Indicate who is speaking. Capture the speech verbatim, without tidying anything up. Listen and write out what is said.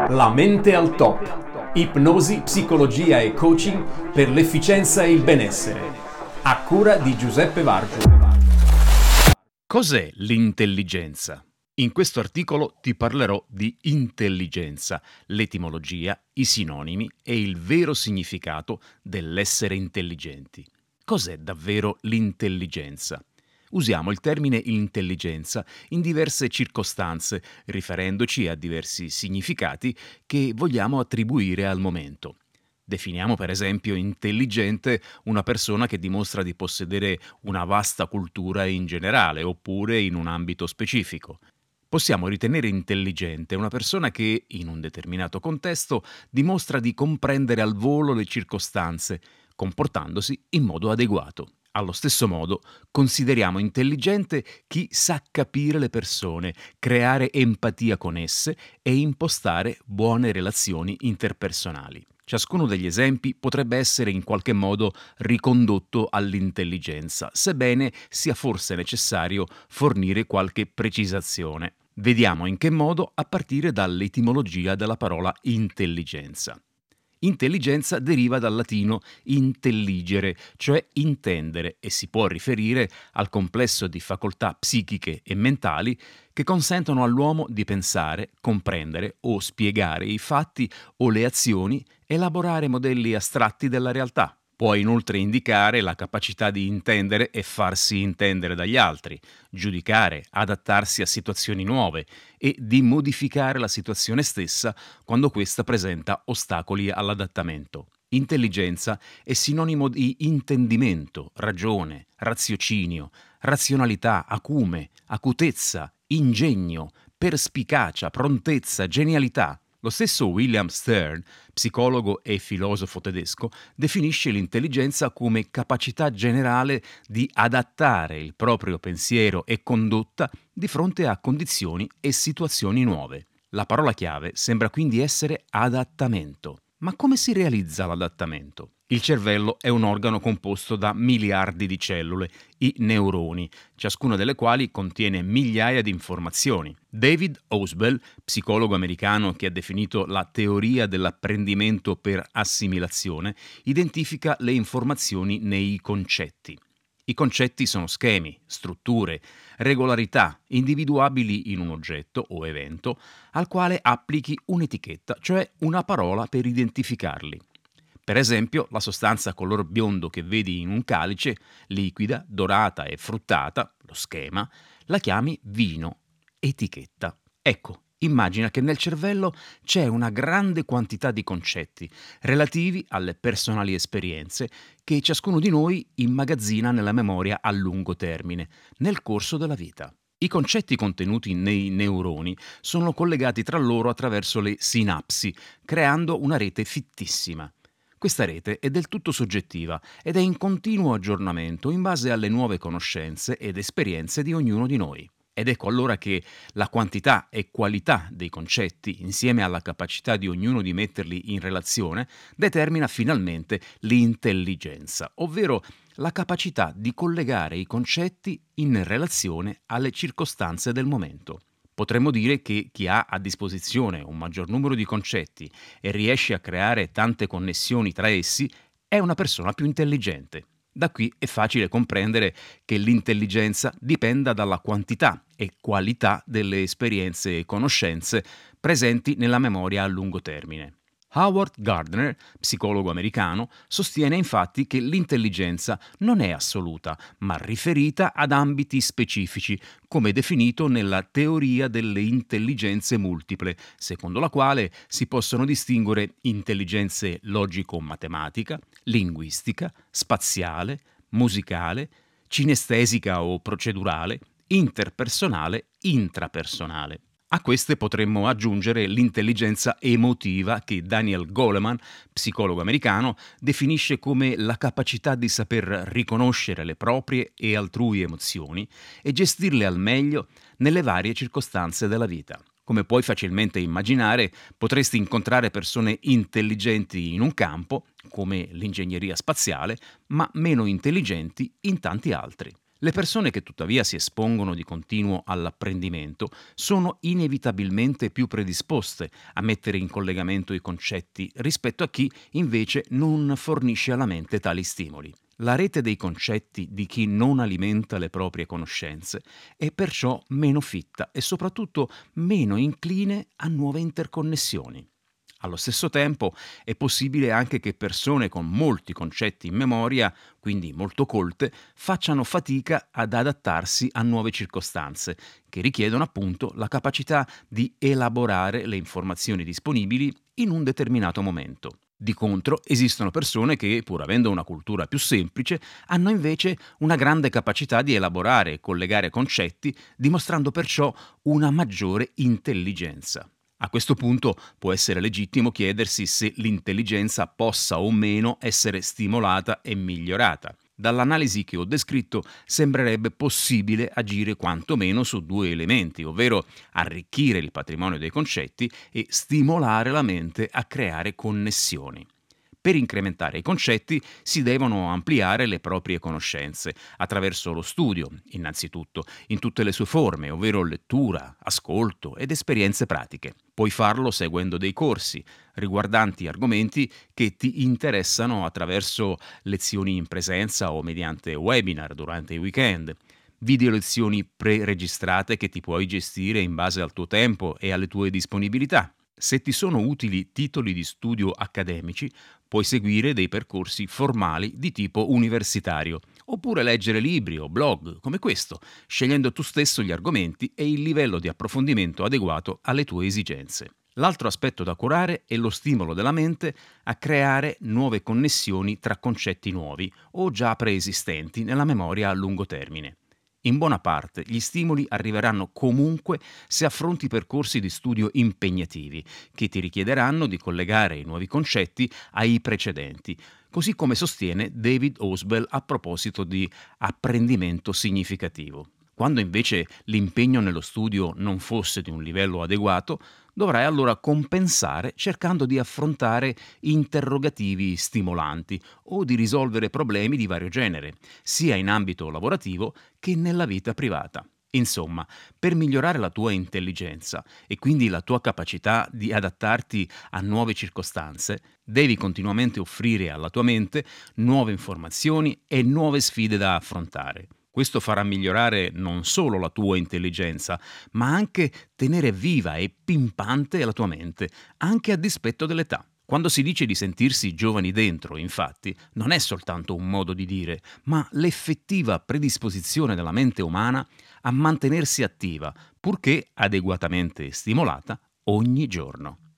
Speaker 1: La mente al top. Ipnosi, psicologia e coaching per l'efficienza e il benessere. A cura di Giuseppe Vargio.
Speaker 2: Cos'è l'intelligenza? In questo articolo ti parlerò di intelligenza, l'etimologia, i sinonimi e il vero significato dell'essere intelligenti. Cos'è davvero l'intelligenza? Usiamo il termine intelligenza in diverse circostanze, riferendoci a diversi significati che vogliamo attribuire al momento. Definiamo per esempio intelligente una persona che dimostra di possedere una vasta cultura in generale, oppure in un ambito specifico. Possiamo ritenere intelligente una persona che, in un determinato contesto, dimostra di comprendere al volo le circostanze, comportandosi in modo adeguato. Allo stesso modo, consideriamo intelligente chi sa capire le persone, creare empatia con esse e impostare buone relazioni interpersonali. Ciascuno degli esempi potrebbe essere in qualche modo ricondotto all'intelligenza, sebbene sia forse necessario fornire qualche precisazione. Vediamo in che modo a partire dall'etimologia della parola intelligenza. Intelligenza deriva dal latino intelligere, cioè intendere, e si può riferire al complesso di facoltà psichiche e mentali che consentono all'uomo di pensare, comprendere o spiegare i fatti o le azioni, elaborare modelli astratti della realtà. Può inoltre indicare la capacità di intendere e farsi intendere dagli altri, giudicare, adattarsi a situazioni nuove e di modificare la situazione stessa quando questa presenta ostacoli all'adattamento. Intelligenza è sinonimo di intendimento, ragione, raziocinio, razionalità, acume, acutezza, ingegno, perspicacia, prontezza, genialità. Lo stesso William Stern, psicologo e filosofo tedesco, definisce l'intelligenza come capacità generale di adattare il proprio pensiero e condotta di fronte a condizioni e situazioni nuove. La parola chiave sembra quindi essere adattamento. Ma come si realizza l'adattamento? Il cervello è un organo composto da miliardi di cellule, i neuroni, ciascuna delle quali contiene migliaia di informazioni. David Ausubel, psicologo americano che ha definito la teoria dell'apprendimento per assimilazione, identifica le informazioni nei concetti. I concetti sono schemi, strutture, regolarità individuabili in un oggetto o evento al quale applichi un'etichetta, cioè una parola per identificarli. Per esempio, la sostanza color biondo che vedi in un calice, liquida, dorata e fruttata, lo schema, la chiami vino, etichetta. Ecco, immagina che nel cervello c'è una grande quantità di concetti relativi alle personali esperienze che ciascuno di noi immagazzina nella memoria a lungo termine, nel corso della vita. I concetti contenuti nei neuroni sono collegati tra loro attraverso le sinapsi, creando una rete fittissima. Questa rete è del tutto soggettiva ed è in continuo aggiornamento in base alle nuove conoscenze ed esperienze di ognuno di noi. Ed ecco allora che la quantità e qualità dei concetti, insieme alla capacità di ognuno di metterli in relazione, determina finalmente l'intelligenza, ovvero la capacità di collegare i concetti in relazione alle circostanze del momento. Potremmo dire che chi ha a disposizione un maggior numero di concetti e riesce a creare tante connessioni tra essi è una persona più intelligente. Da qui è facile comprendere che l'intelligenza dipenda dalla quantità e qualità delle esperienze e conoscenze presenti nella memoria a lungo termine. Howard Gardner, psicologo americano, sostiene infatti che l'intelligenza non è assoluta, ma riferita ad ambiti specifici, come definito nella teoria delle intelligenze multiple, secondo la quale si possono distinguere intelligenze logico-matematica, linguistica, spaziale, musicale, cinestesica o procedurale, interpersonale, intrapersonale. A queste potremmo aggiungere l'intelligenza emotiva che Daniel Goleman, psicologo americano, definisce come la capacità di saper riconoscere le proprie e altrui emozioni e gestirle al meglio nelle varie circostanze della vita. Come puoi facilmente immaginare, potresti incontrare persone intelligenti in un campo, come l'ingegneria spaziale, ma meno intelligenti in tanti altri. Le persone che tuttavia si espongono di continuo all'apprendimento sono inevitabilmente più predisposte a mettere in collegamento i concetti rispetto a chi invece non fornisce alla mente tali stimoli. La rete dei concetti di chi non alimenta le proprie conoscenze è perciò meno fitta e soprattutto meno incline a nuove interconnessioni. Allo stesso tempo è possibile anche che persone con molti concetti in memoria, quindi molto colte, facciano fatica ad adattarsi a nuove circostanze, che richiedono appunto la capacità di elaborare le informazioni disponibili in un determinato momento. Di contro, esistono persone che, pur avendo una cultura più semplice, hanno invece una grande capacità di elaborare e collegare concetti, dimostrando perciò una maggiore intelligenza. A questo punto può essere legittimo chiedersi se l'intelligenza possa o meno essere stimolata e migliorata. Dall'analisi che ho descritto sembrerebbe possibile agire quantomeno su due elementi, ovvero arricchire il patrimonio dei concetti e stimolare la mente a creare connessioni. Per incrementare i concetti si devono ampliare le proprie conoscenze, attraverso lo studio, innanzitutto, in tutte le sue forme, ovvero lettura, ascolto ed esperienze pratiche. Puoi farlo seguendo dei corsi riguardanti argomenti che ti interessano attraverso lezioni in presenza o mediante webinar durante i weekend, video lezioni pre-registrate che ti puoi gestire in base al tuo tempo e alle tue disponibilità. Se ti sono utili titoli di studio accademici, puoi seguire dei percorsi formali di tipo universitario, oppure leggere libri o blog come questo, scegliendo tu stesso gli argomenti e il livello di approfondimento adeguato alle tue esigenze. L'altro aspetto da curare è lo stimolo della mente a creare nuove connessioni tra concetti nuovi o già preesistenti nella memoria a lungo termine. In buona parte gli stimoli arriveranno comunque se affronti percorsi di studio impegnativi, che ti richiederanno di collegare i nuovi concetti ai precedenti, così come sostiene David Ausubel a proposito di apprendimento significativo. Quando invece l'impegno nello studio non fosse di un livello adeguato, dovrai allora compensare cercando di affrontare interrogativi stimolanti o di risolvere problemi di vario genere, sia in ambito lavorativo che nella vita privata. Insomma, per migliorare la tua intelligenza e quindi la tua capacità di adattarti a nuove circostanze, devi continuamente offrire alla tua mente nuove informazioni e nuove sfide da affrontare. Questo farà migliorare non solo la tua intelligenza, ma anche tenere viva e pimpante la tua mente, anche a dispetto dell'età. Quando si dice di sentirsi giovani dentro, infatti, non è soltanto un modo di dire, ma l'effettiva predisposizione della mente umana a mantenersi attiva, purché adeguatamente stimolata ogni giorno.